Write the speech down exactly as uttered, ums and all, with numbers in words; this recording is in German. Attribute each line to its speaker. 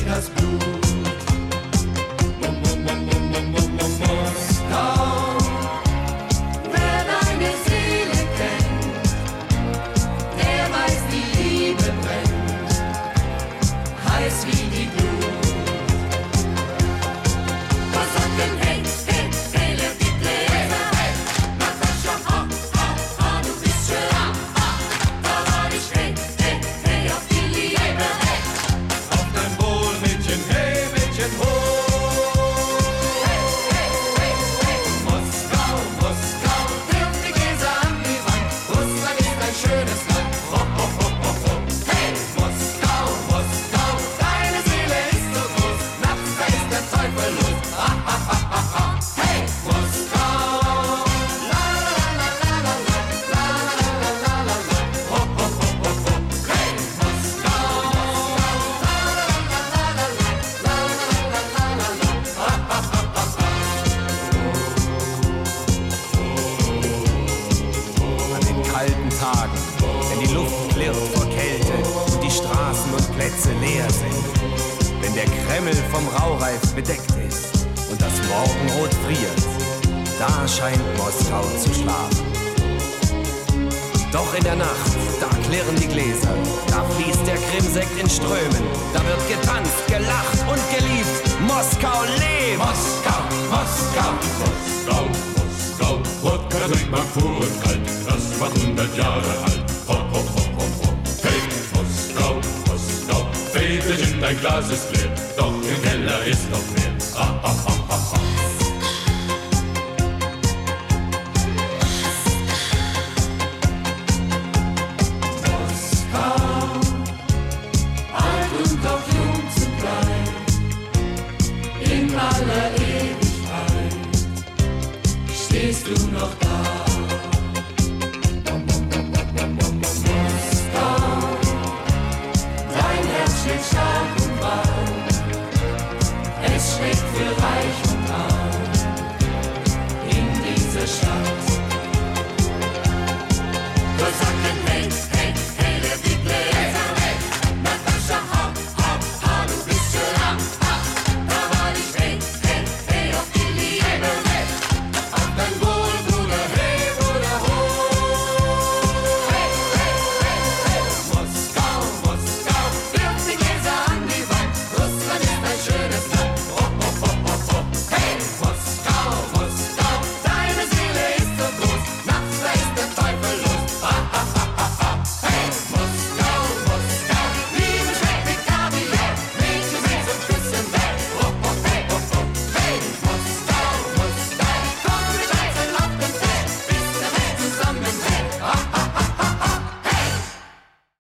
Speaker 1: das Blut. Moskau, wer deine Seele kennt, der weiß, die Liebe brennt, heiß wie die Glut. Was sagt denn hey, hey, hey, wer die Gläser? Hey, Natascha, ah, ah, ah, du bist schön, ah, ah, da war ich, hey, hey, hey, auf die Liebe, hey, auf dein Wohl, Mädchen, hey, Mädchen, ho. Hey, hey, hey, hey, Moskau, Moskau, wirf die Gläser an die Wand, Russland ist ein schönes Land, ho, ho, ho, ho, ho. Hey, Moskau, Moskau, deine Seele ist so groß, nachts da ist der Teufel los, ah, ah, ah, ah, ah. Hey, Moskau, la, la, la, la, la, la, la, la, la, la, la, ho, ho, ho, ho, ho. Hey, Moskau, la, la, la, la, la, la, la, la, la, la, la, ah, ah, ah, ah, ah.
Speaker 2: An den kalten Tagen, wenn die Luft klirrt vor Kälte und die Straßen und Plätze leer sind, wenn der Kreml vom Raureif bedeckt ist und das Morgenrot friert, da scheint Moskau zu schlafen. Doch in der Nacht, da klirren die Gläser, da fließt der Krimsekt in Strömen, da wird getanzt, gelacht und geliebt. Moskau lebt!
Speaker 1: Moskau, Moskau,
Speaker 3: Moskau, Moskau, Wodka trinkt man pur und kalt, das war hundert Jahre alt. Ho, ho, ho, ho, ho. Hey, Moskau, Moskau, Väterchen, dein Glas ist leer, doch im Keller ist noch mehr. Ah, ah, ah, ah, ah.
Speaker 1: Moskau, alt und doch jung zugleich, in aller Ewigkeit, stehst du noch da?